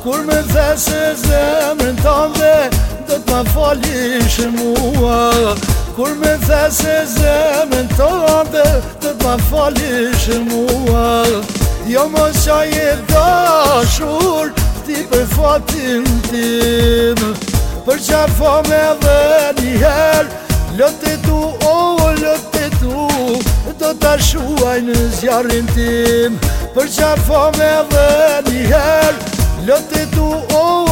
Kur me the se zemrën tënde do t'ma falish mua. Kur me the se zemrën tënde do t'ma falish mua. Jo mos qaj e dashur ti për fatin tim, për qafo me dhe njëherë lote tu, lote tu, do t'a shuaj në zjarrin tim. Për qafo me dhe njëherë lote tu,